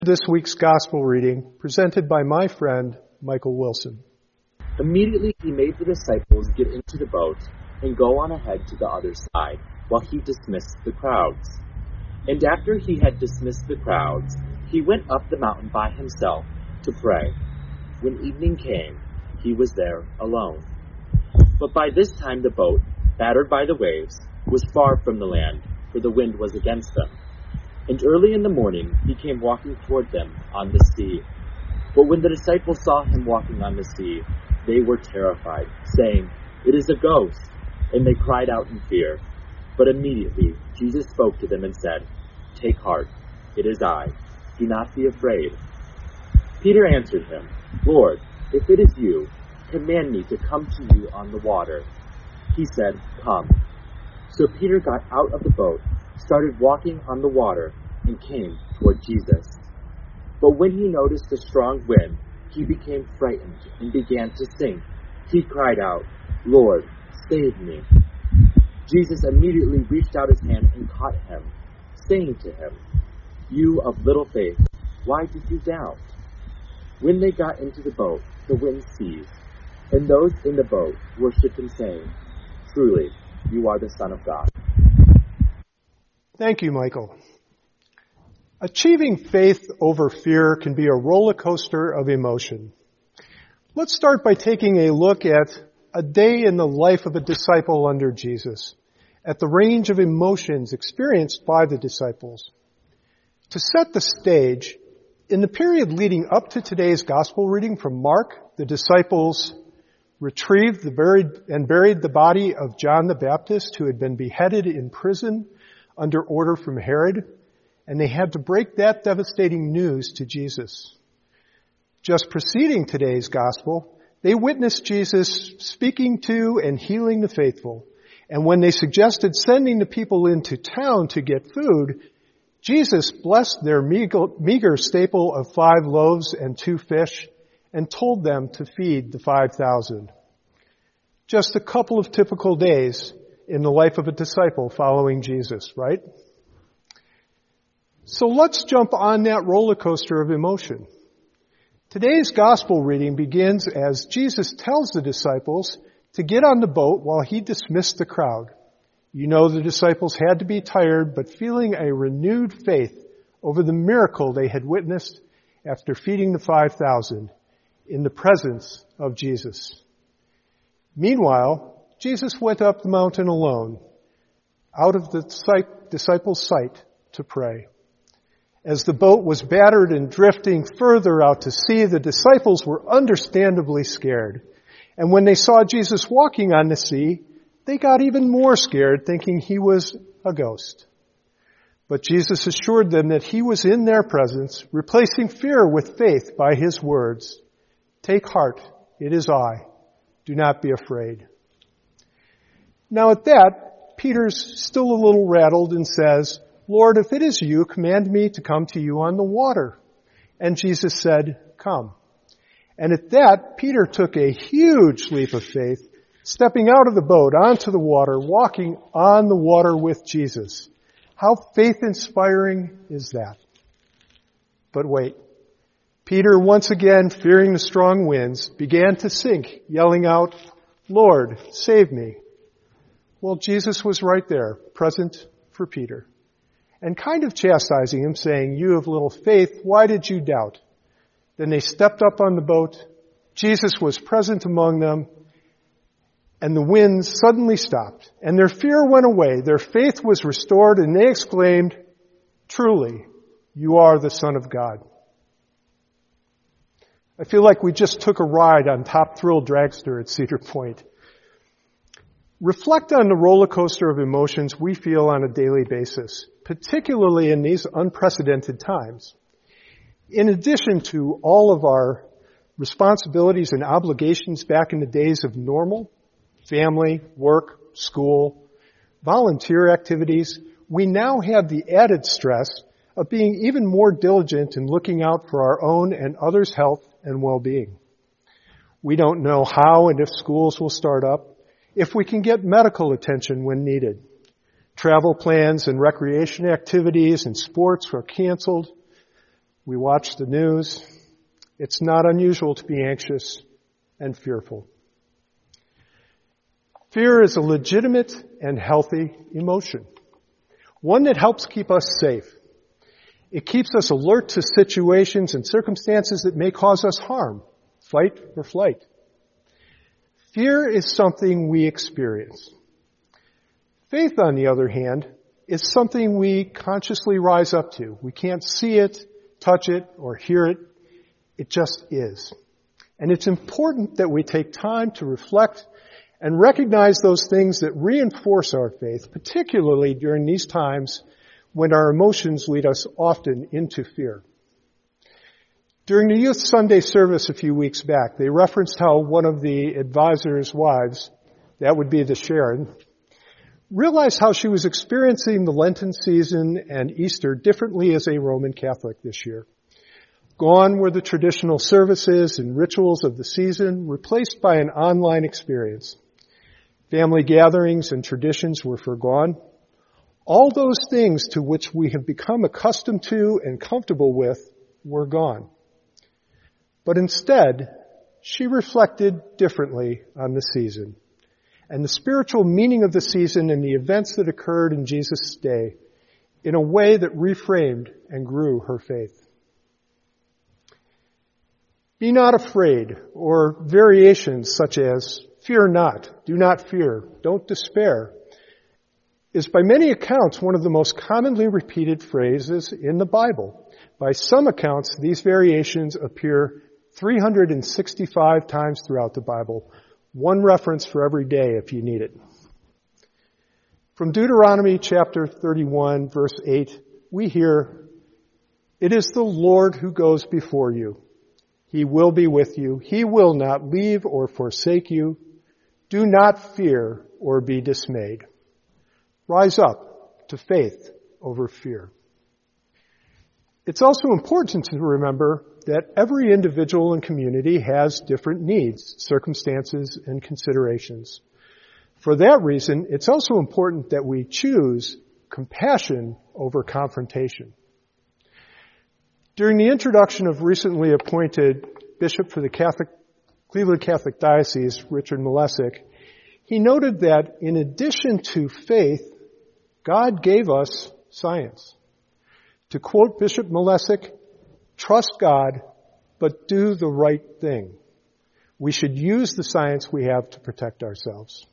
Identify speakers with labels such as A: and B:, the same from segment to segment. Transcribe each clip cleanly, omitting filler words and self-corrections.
A: This week's gospel reading presented by my friend Michael Wilson.
B: Immediately he made the disciples get into the boat and go on ahead to the other side, while he dismissed the crowds. And after he had dismissed the crowds, he went up the mountain by himself to pray. When evening came, he was there alone. But by this time the boat, battered by the waves, was far from the land, for the wind was against them. And early in the morning he came walking toward them on the sea. But when the disciples saw him walking on the sea, they were terrified, saying, "It is a ghost!" And they cried out in fear. But immediately Jesus spoke to them and said, "Take heart, it is I. Do not be afraid." Peter answered him, "Lord, if it is you, command me to come to you on the water." He said, "Come." So Peter got out of the boat, started walking on the water, and came toward Jesus. But when he noticed the strong wind, he became frightened and began to sink. He cried out, "Lord, save me." Jesus immediately reached out his hand and caught him, saying to him, "You of little faith, why did you doubt?" When they got into the boat, the wind ceased, and those in the boat worshipped him, saying, "Truly, you are the Son of God."
A: Thank you, Michael. Achieving faith over fear can be a roller coaster of emotion. Let's start by taking a look at a day in the life of a disciple under Jesus, at the range of emotions experienced by the disciples. To set the stage, in the period leading up to today's gospel reading from Mark, the disciples retrieved and buried the body of John the Baptist, who had been beheaded in prison under order from Herod, and they had to break that devastating news to Jesus. Just preceding today's gospel, they witnessed Jesus speaking to and healing the faithful, and when they suggested sending the people into town to get food, Jesus blessed their meager staple of 5 loaves and 2 fish and told them to feed the 5,000. Just a couple of typical days in the life of a disciple following Jesus, right? So let's jump on that roller coaster of emotion. Today's gospel reading begins as Jesus tells the disciples to get on the boat while he dismissed the crowd. You know the disciples had to be tired, but feeling a renewed faith over the miracle they had witnessed after feeding the 5,000 in the presence of Jesus. Meanwhile, Jesus went up the mountain alone, out of the disciples' sight, to pray. As the boat was battered and drifting further out to sea, the disciples were understandably scared. And when they saw Jesus walking on the sea, they got even more scared, thinking he was a ghost. But Jesus assured them that he was in their presence, replacing fear with faith by his words, "Take heart, it is I. Do not be afraid." Now at that, Peter's still a little rattled and says, "Lord, if it is you, command me to come to you on the water." And Jesus said, "Come." And at that, Peter took a huge leap of faith, stepping out of the boat onto the water, walking on the water with Jesus. How faith-inspiring is that? But wait. Peter, once again, fearing the strong winds, began to sink, yelling out, "Lord, save me." Well, Jesus was right there, present for Peter, and kind of chastising him, saying, "You of little faith, why did you doubt?" Then they stepped up on the boat. Jesus was present among them, and the winds suddenly stopped, and their fear went away. Their faith was restored, and they exclaimed, "Truly, you are the Son of God." I feel like we just took a ride on Top Thrill Dragster at Cedar Point. Reflect on the roller coaster of emotions we feel on a daily basis, particularly in these unprecedented times. In addition to all of our responsibilities and obligations back in the days of normal, family, work, school, volunteer activities, we now have the added stress of being even more diligent in looking out for our own and others' health and well-being. We don't know how and if schools will start up, if we can get medical attention when needed. Travel plans and recreation activities and sports are canceled. We watch the news. It's not unusual to be anxious and fearful. Fear is a legitimate and healthy emotion, one that helps keep us safe. It keeps us alert to situations and circumstances that may cause us harm, fight or flight. Fear is something we experience. Faith, on the other hand, is something we consciously rise up to. We can't see it, touch it, or hear it. It just is. And it's important that we take time to reflect and recognize those things that reinforce our faith, particularly during these times when our emotions lead us often into fear. During the Youth Sunday service a few weeks back, they referenced how one of the advisor's wives, that would be the Sharon, realized how she was experiencing the Lenten season and Easter differently as a Roman Catholic this year. Gone were the traditional services and rituals of the season, replaced by an online experience. Family gatherings and traditions were forgone. All those things to which we have become accustomed to and comfortable with were gone. But instead, she reflected differently on the season and the spiritual meaning of the season and the events that occurred in Jesus' day in a way that reframed and grew her faith. Be not afraid, or variations such as fear not, do not fear, don't despair, is by many accounts one of the most commonly repeated phrases in the Bible. By some accounts, these variations appear 365 times throughout the Bible, one reference for every day if you need it. From Deuteronomy chapter 31, verse 8, we hear, "It is the Lord who goes before you. He will be with you. He will not leave or forsake you. Do not fear or be dismayed." Rise up to faith over fear. It's also important to remember that every individual and community has different needs, circumstances, and considerations. For that reason, it's also important that we choose compassion over confrontation. During the introduction of recently appointed Bishop for the Cleveland Catholic Diocese, Richard Malesic, he noted that in addition to faith, God gave us science. To quote Bishop Malesic, "Trust God, but do the right thing." We should use the science we have to protect ourselves.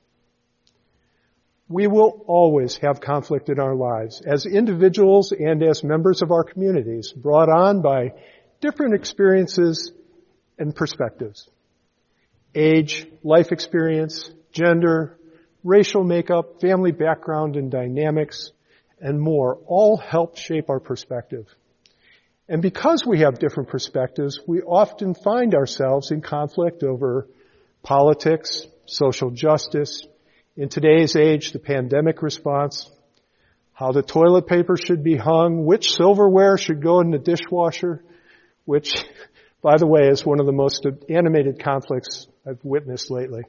A: We will always have conflict in our lives as individuals and as members of our communities, brought on by different experiences and perspectives. Age, life experience, gender, racial makeup, family background and dynamics, and more all help shape our perspective. And because we have different perspectives, we often find ourselves in conflict over politics, social justice, in today's age, the pandemic response, how the toilet paper should be hung, which silverware should go in the dishwasher, which, by the way, is one of the most animated conflicts I've witnessed lately.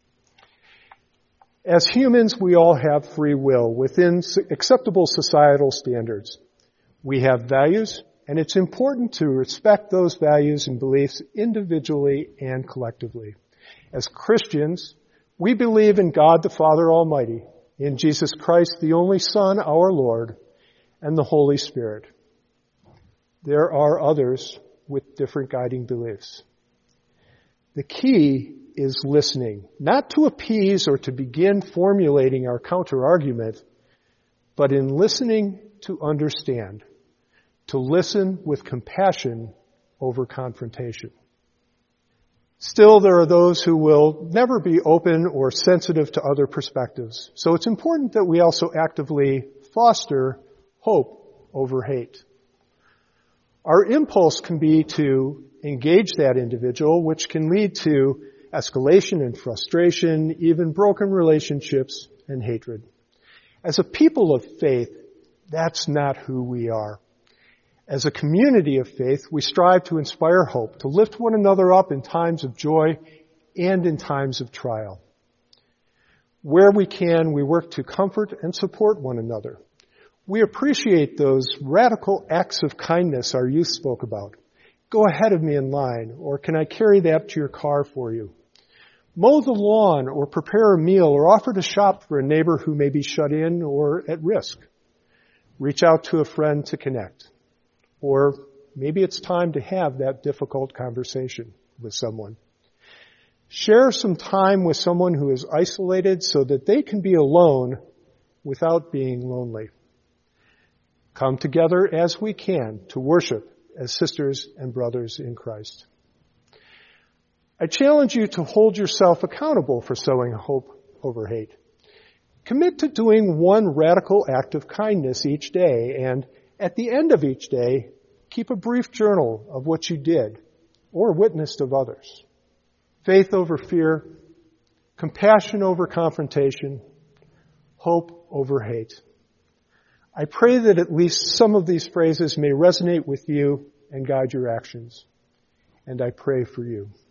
A: As humans, we all have free will within acceptable societal standards. We have values, and it's important to respect those values and beliefs individually and collectively. As Christians, we believe in God the Father Almighty, in Jesus Christ, the only Son, our Lord, and the Holy Spirit. There are others with different guiding beliefs. The key is listening, not to appease or to begin formulating our counter-argument, but in listening to understand, to listen with compassion over confrontation. Still, there are those who will never be open or sensitive to other perspectives. So it's important that we also actively foster hope over hate. Our impulse can be to engage that individual, which can lead to escalation and frustration, even broken relationships and hatred. As a people of faith, that's not who we are. As a community of faith, we strive to inspire hope, to lift one another up in times of joy and in times of trial. Where we can, we work to comfort and support one another. We appreciate those radical acts of kindness our youth spoke about. Go ahead of me in line, or can I carry that to your car for you? Mow the lawn, or prepare a meal, or offer to shop for a neighbor who may be shut in or at risk. Reach out to a friend to connect. Or maybe it's time to have that difficult conversation with someone. Share some time with someone who is isolated so that they can be alone without being lonely. Come together as we can to worship as sisters and brothers in Christ. I challenge you to hold yourself accountable for sowing hope over hate. Commit to doing one radical act of kindness each day, and at the end of each day, keep a brief journal of what you did or witnessed of others. Faith over fear, compassion over confrontation, hope over hate. I pray that at least some of these phrases may resonate with you and guide your actions. And I pray for you.